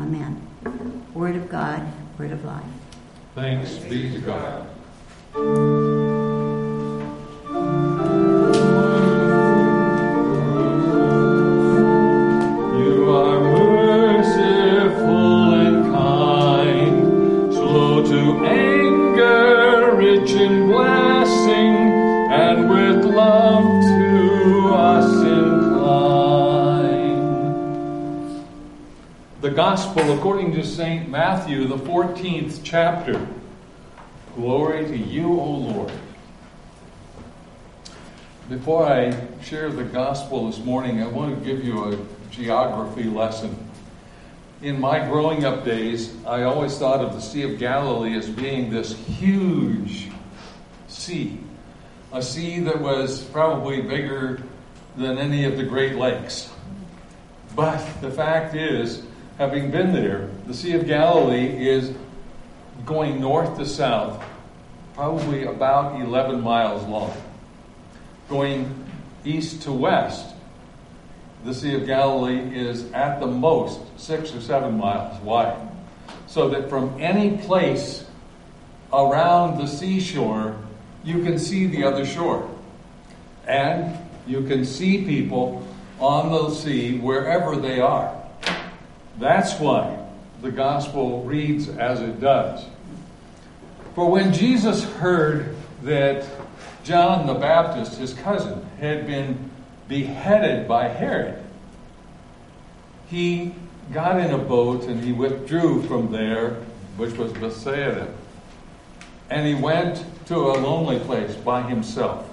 Amen. Word of God, word of life. Thanks be to God. You are merciful and kind, slow to anger, rich in blessing, and with love to us inclined. The Gospel according to St. Matthew, the 14th chapter. Glory to you, O Lord. Before I share the Gospel this morning, I want to give you a geography lesson. In my growing up days, I always thought of the Sea of Galilee as being this huge sea. A sea that was probably bigger than any of the Great Lakes. But the fact is, having been there, the Sea of Galilee is going north to south, probably about 11 miles long. Going east to west, the Sea of Galilee is at the most 6 or 7 miles wide. So that from any place around the seashore, you can see the other shore. And you can see people on the sea wherever they are. That's why the Gospel reads as it does. For when Jesus heard that John the Baptist, his cousin, had been beheaded by Herod, he got in a boat and he withdrew from there, which was Bethsaida, and he went to a lonely place by himself.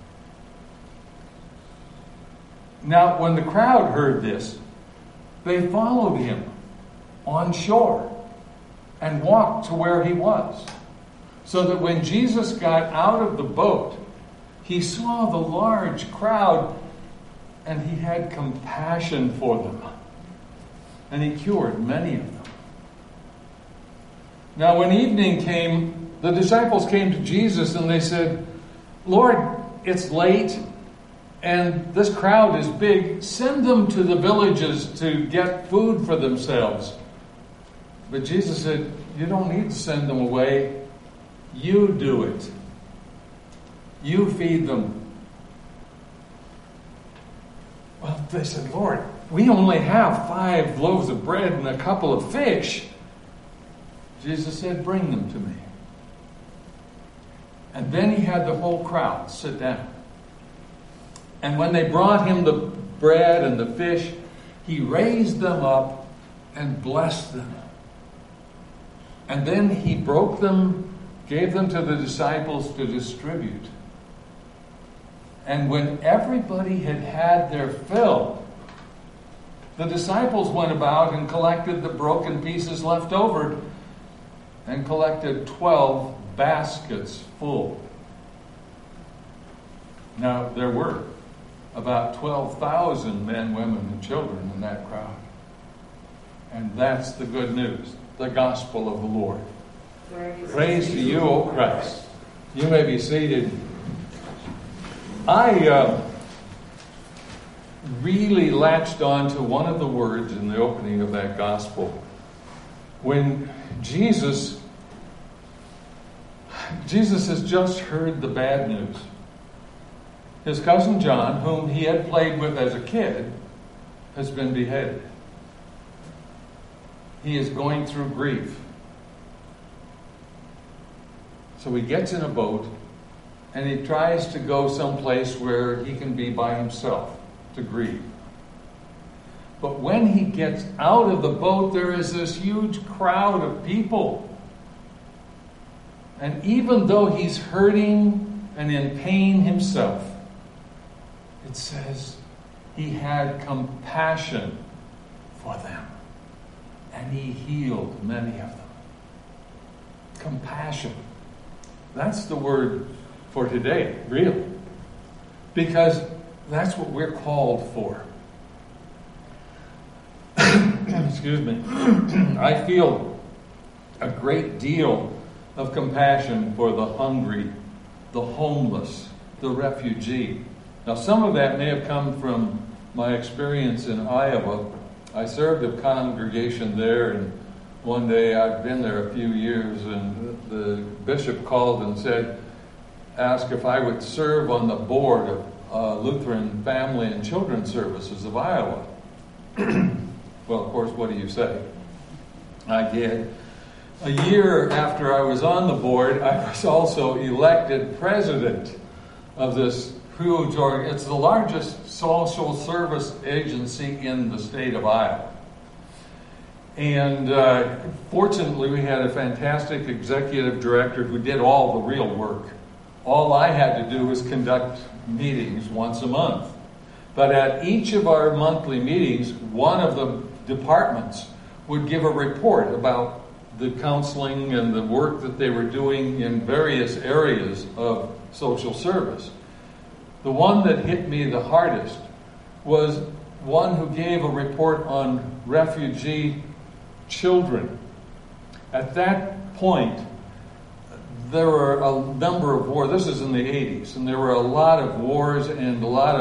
Now, when the crowd heard this, they followed him on shore and walked to where he was. So that when Jesus got out of the boat, he saw the large crowd and he had compassion for them. And he cured many of them. Now when evening came, the disciples came to Jesus and they said, "Lord, it's late and this crowd is big. Send them to the villages to get food for themselves." But Jesus said, "You don't need to send them away. You do it. You feed them." Well, they said, "Lord, we only have 5 loaves of bread and a couple of fish." Jesus said, "Bring them to me." And then he had the whole crowd sit down. And when they brought him the bread and the fish, he raised them up and blessed them. And then he broke them, gave them to the disciples to distribute. And when everybody had had their fill, the disciples went about and collected the broken pieces left over and collected 12 baskets full. Now, there were about 12,000 men, women, and children in that crowd. And that's the good news, the gospel of the Lord. Praise to you, O Christ. You may be seated. I really latched on to one of the words in the opening of that gospel. When Jesus has just heard the bad news. His cousin John, whom he had played with as a kid, has been beheaded. He is going through grief. So he gets in a boat and he tries to go someplace where he can be by himself to grieve. But when he gets out of the boat, there is this huge crowd of people. And even though he's hurting and in pain himself, it says he had compassion for them. And he healed many of them. Compassion. That's the word for today, really. Because that's what we're called for. Excuse me. I feel a great deal of compassion for the hungry, the homeless, the refugee. Now, some of that may have come from my experience in Iowa I served a congregation there, and one day, I'd been there a few years, and the bishop called and asked if I would serve on the board of Lutheran Family and Children's Services of Iowa. Well, of course, what do you say? I did. A year after I was on the board, I was also elected president of this huge org. It's the largest social service agency in the state of Iowa. And fortunately, we had a fantastic executive director who did all the real work. All I had to do was conduct meetings once a month. But at each of our monthly meetings, one of the departments would give a report about the counseling and the work that they were doing in various areas of social service. The one that hit me the hardest was one who gave a report on refugee children. At that point, there were a number of wars. This is in the 80s, and there were a lot of wars and a lot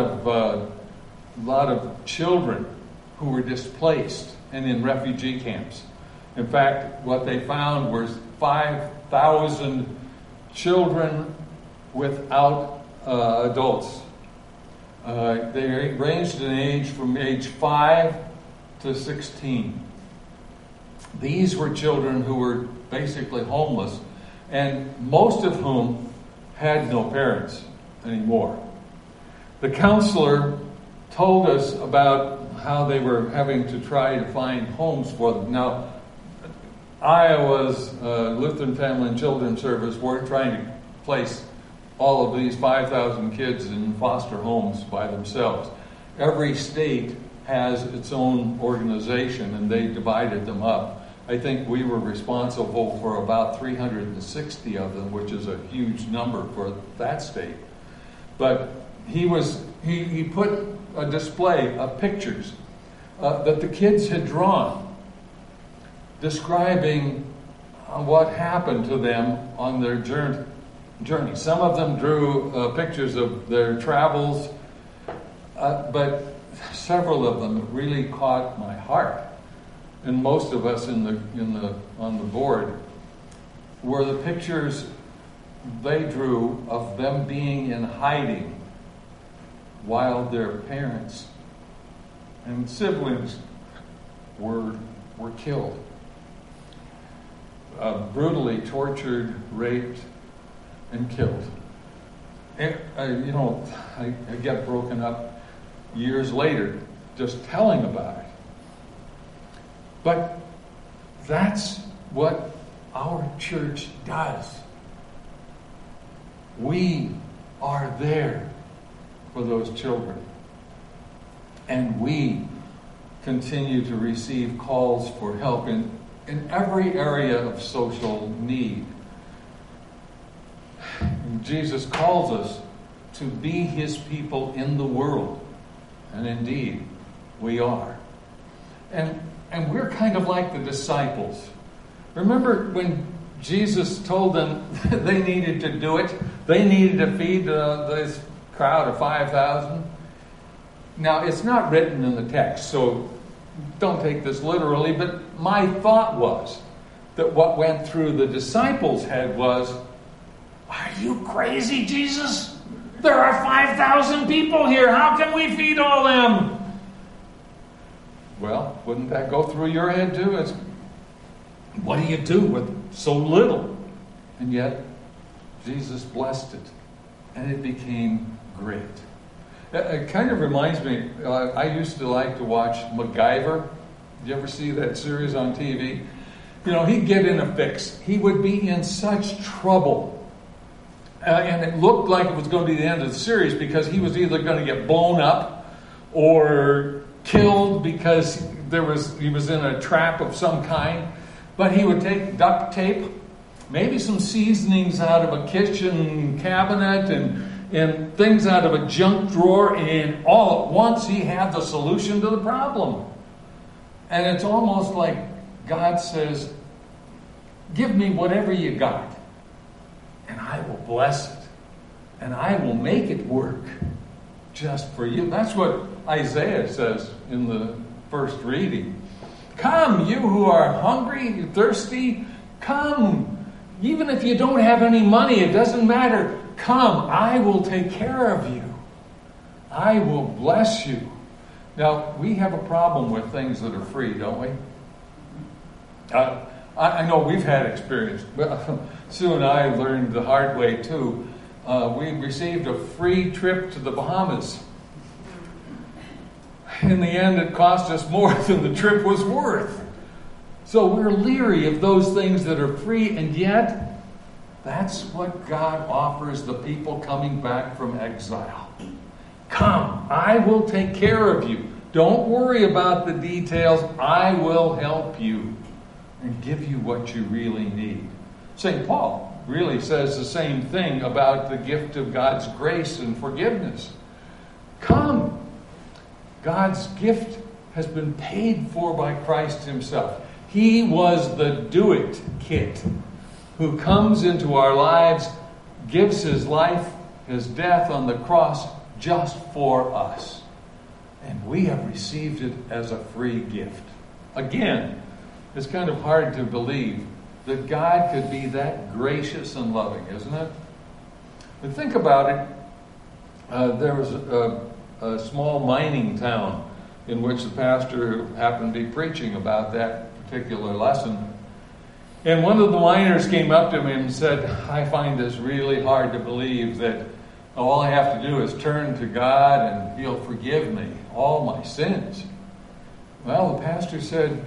of children who were displaced and in refugee camps. In fact, what they found was 5,000 children without adults. They ranged in age from age 5 to 16. These were children who were basically homeless, and most of whom had no parents anymore. The counselor told us about how they were having to try to find homes for them. Now, Iowa's Lutheran Family and Children's Service weren't trying to place all of these 5,000 kids in foster homes by themselves. Every state has its own organization, and they divided them up. I think we were responsible for about 360 of them, which is a huge number for that state. But he put a display of pictures that the kids had drawn, describing what happened to them on their journey. Some of them drew pictures of their travels, but several of them really caught my heart. And most of us on the board were the pictures they drew of them being in hiding while their parents and siblings were killed, brutally tortured, raped, and killed. And, I get broken up years later just telling about it. But that's what our church does. We are there for those children. And we continue to receive calls for help in every area of social need. And Jesus calls us to be His people in the world. And indeed, we are. And we're kind of like the disciples. Remember when Jesus told them they needed to do it? They needed to feed this crowd of 5,000. Now, it's not written in the text, so don't take this literally, but my thought was that what went through the disciples' head was, are you crazy, Jesus? There are 5,000 people here. How can we feed all them? Well, wouldn't that go through your head too? What do you do with so little? And yet, Jesus blessed it, and it became great. It kind of reminds me, I used to like to watch MacGyver. Did you ever see that series on TV? He'd get in a fix. He would be in such trouble. And it looked like it was going to be the end of the series because he was either going to get blown up or killed because he was in a trap of some kind. But he would take duct tape, maybe some seasonings out of a kitchen cabinet and things out of a junk drawer, and all at once he had the solution to the problem. And it's almost like God says, give me whatever you got, and I will bless it, and I will make it work just for you. That's what Isaiah says in the first reading. Come, you who are hungry, thirsty, come. Even if you don't have any money, it doesn't matter. Come, I will take care of you. I will bless you. Now, we have a problem with things that are free, don't we? I know we've had experience. Sue and I learned the hard way, too. We received a free trip to the Bahamas. In the end, it cost us more than the trip was worth. So we're leery of those things that are free, and yet that's what God offers the people coming back from exile. Come, I will take care of you. Don't worry about the details. I will help you and give you what you really need. St. Paul really says the same thing about the gift of God's grace and forgiveness. Come. God's gift has been paid for by Christ himself. He was the do-it kit who comes into our lives, gives his life, his death on the cross just for us. And we have received it as a free gift. Again, it's kind of hard to believe that God could be that gracious and loving, isn't it? But think about it. There was a small mining town in which the pastor happened to be preaching about that particular lesson. And one of the miners came up to me and said, I find this really hard to believe that all I have to do is turn to God and he'll forgive me all my sins. Well, the pastor said,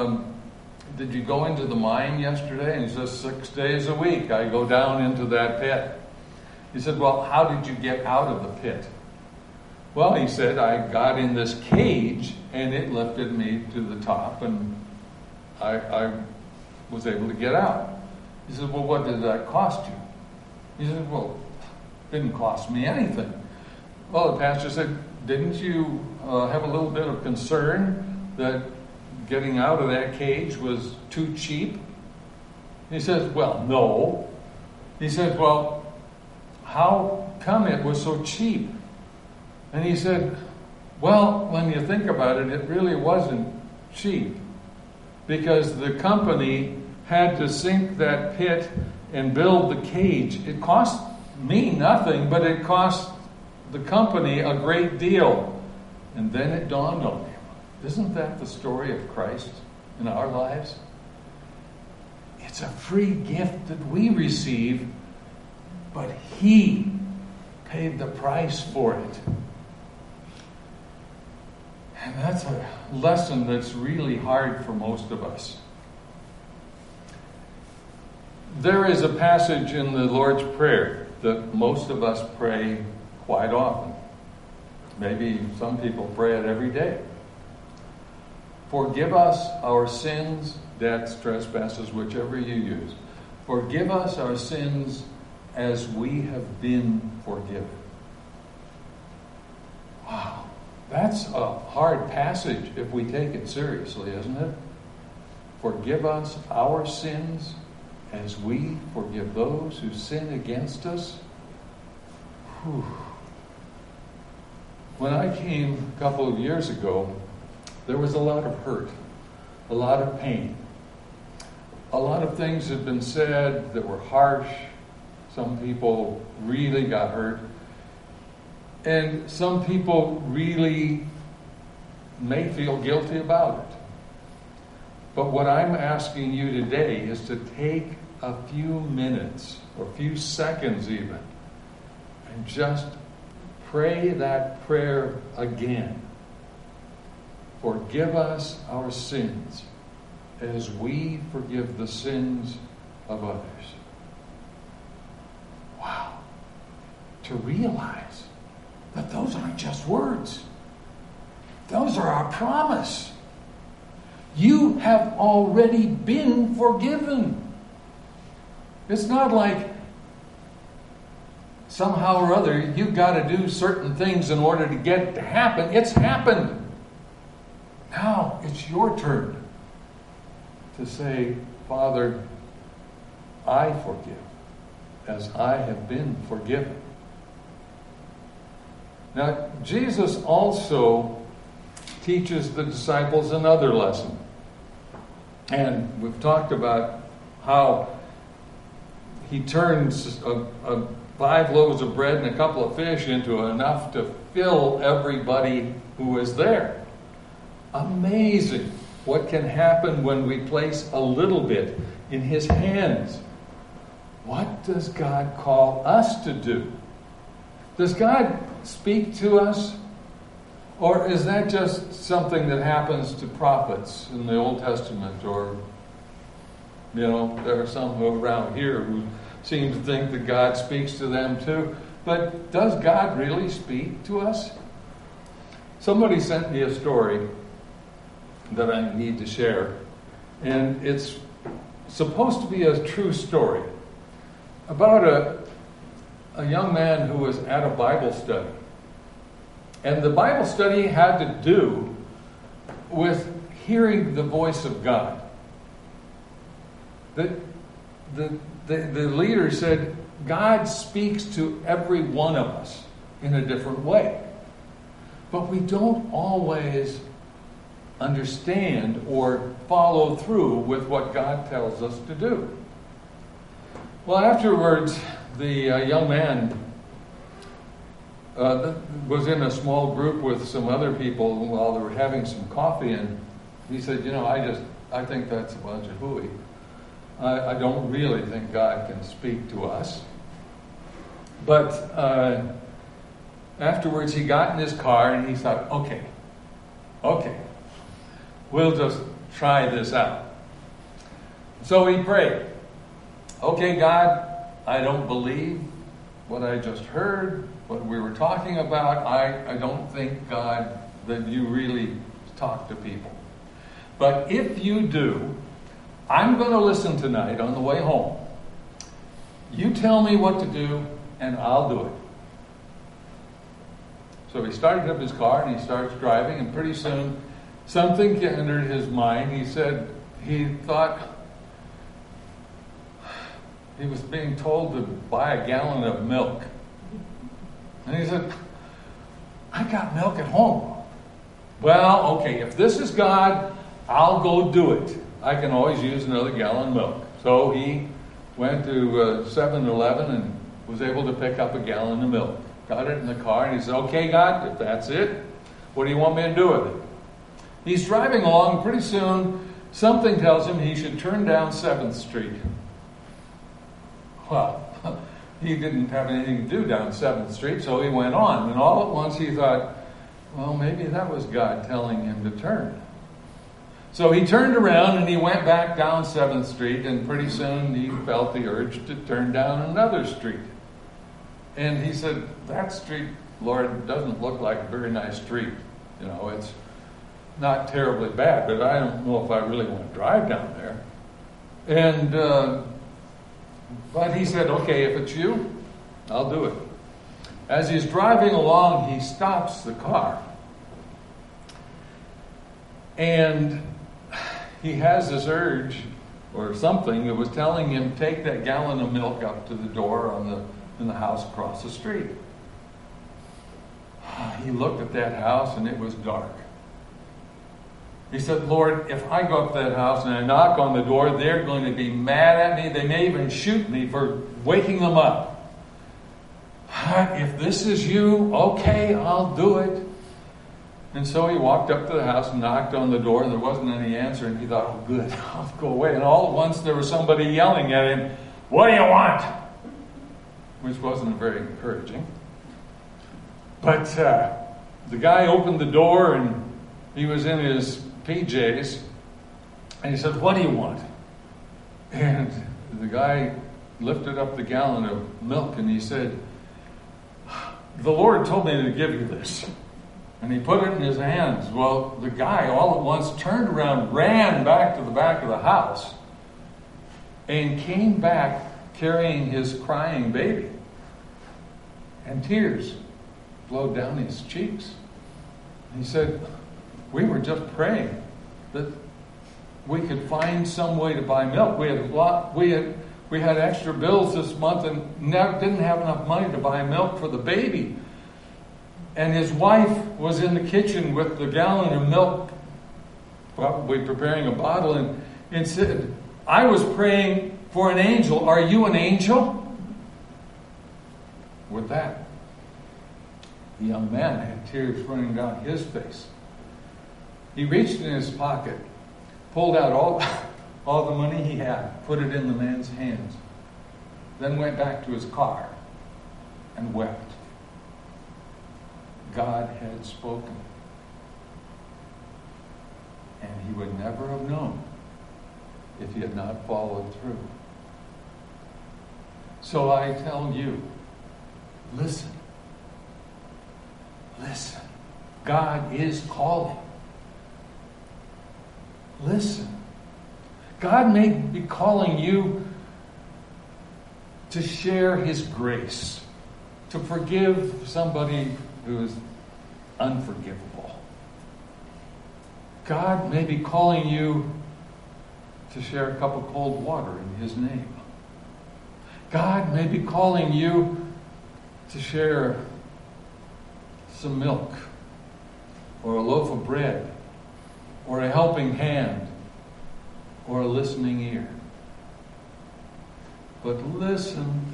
did you go into the mine yesterday? And he says, 6 days a week I go down into that pit. He said, well, how did you get out of the pit? Well, he said, I got in this cage and it lifted me to the top and I was able to get out. He said, well, what did that cost you? He said, well, it didn't cost me anything. Well, the pastor said, didn't you have a little bit of concern that getting out of that cage was too cheap? He says, well, no. He said, well, how come it was so cheap? And he said, well, when you think about it, it really wasn't cheap because the company had to sink that pit and build the cage. It cost me nothing, but it cost the company a great deal. And then it dawned on him. Isn't that the story of Christ in our lives? It's a free gift that we receive, but he paid the price for it. And that's a lesson that's really hard for most of us. There is a passage in the Lord's Prayer that most of us pray quite often. Maybe some people pray it every day. Forgive us our sins, debts, trespasses, whichever you use. Forgive us our sins as we have been forgiven. Wow. That's a hard passage if we take it seriously, isn't it? Forgive us our sins as we forgive those who sin against us. Whew. When I came a couple of years ago, there was a lot of hurt, a lot of pain. A lot of things had been said that were harsh. Some people really got hurt. And some people really may feel guilty about it. But what I'm asking you today is to take a few minutes, or a few seconds even, and just pray that prayer again. Forgive us our sins as we forgive the sins of others. Wow. To realize that those aren't just words. Those are our promise. You have already been forgiven. It's not like somehow or other you've got to do certain things in order to get it to happen. It's happened. Now it's your turn to say, Father, I forgive as I have been forgiven. Now, Jesus also teaches the disciples another lesson. And we've talked about how he turns 5 loaves of bread and a couple of fish into enough to fill everybody who is there. Amazing what can happen when we place a little bit in his hands. What does God call us to do? Does God speak to us? Or is that just something that happens to prophets in the Old Testament? Or, there are some who around here who seem to think that God speaks to them too. But does God really speak to us? Somebody sent me a story that I need to share. And it's supposed to be a true story about a young man who was at a Bible study. And the Bible study had to do with hearing the voice of God. The leader said, God speaks to every one of us in a different way. But we don't always understand or follow through with what God tells us to do. Well, afterwards, the young man was in a small group with some other people while they were having some coffee, and he said, I think that's a bunch of hooey. I don't really think God can speak to us. But afterwards, he got in his car and he thought, okay, we'll just try this out. So he prayed, okay, God, I don't believe what I just heard, what we were talking about. I don't think, God, that you really talk to people. But if you do, I'm going to listen tonight on the way home. You tell me what to do, and I'll do it. So he started up his car, and he starts driving, and pretty soon, something entered his mind. He said he thought he was being told to buy a gallon of milk. And he said, I got milk at home. Well, okay, if this is God, I'll go do it. I can always use another gallon of milk. So he went to 7-Eleven and was able to pick up a gallon of milk. Got it in the car, and he said, okay, God, if that's it, what do you want me to do with it? He's driving along. Pretty soon, something tells him he should turn down 7th Street. Well, he didn't have anything to do down 7th Street, so he went on. And all at once he thought, well, maybe that was God telling him to turn. So he turned around and he went back down 7th Street, and pretty soon he felt the urge to turn down another street. And he said, that street, Lord, doesn't look like a very nice street. It's not terribly bad, but I don't know if I really want to drive down there. And but he said, okay, if it's you, I'll do it. As he's driving along, he stops the car. And he has this urge, or something, that was telling him, take that gallon of milk up to the door in the house across the street. He looked at that house, and it was dark. He said, Lord, if I go up to that house and I knock on the door, they're going to be mad at me. They may even shoot me for waking them up. If this is you, okay, I'll do it. And so he walked up to the house and knocked on the door, and there wasn't any answer. And he thought, oh, good, I'll go away. And all at once there was somebody yelling at him, what do you want? Which wasn't very encouraging. But the guy opened the door, and he was in his PJs, and he said, what do you want? And the guy lifted up the gallon of milk, and he said, the Lord told me to give you this. And he put it in his hands. Well, the guy all at once turned around, ran back to the back of the house, and came back carrying his crying baby. And tears flowed down his cheeks. And he said, we were just praying that we could find some way to buy milk. We had extra bills this month and didn't have enough money to buy milk for the baby. And his wife was in the kitchen with the gallon of milk, probably preparing a bottle, and said, I was praying for an angel. Are you an angel? With that, the young man had tears running down his face. He reached in his pocket, pulled out all the money he had, put it in the man's hands, then went back to his car and wept. God had spoken. And he would never have known if he had not followed through. So I tell you, listen. Listen. God is calling. Listen. God may be calling you to share his grace, to forgive somebody who is unforgivable. God may be calling you to share a cup of cold water in his name. God may be calling you to share some milk, or a loaf of bread, or a helping hand, or a listening ear. But listen,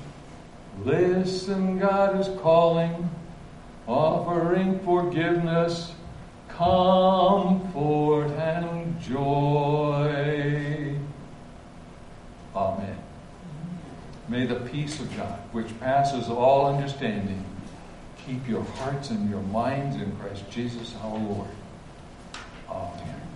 God is calling, offering forgiveness, comfort, and joy. Amen. May the peace of God, which passes all understanding, keep your hearts and your minds in Christ Jesus our Lord. Amen.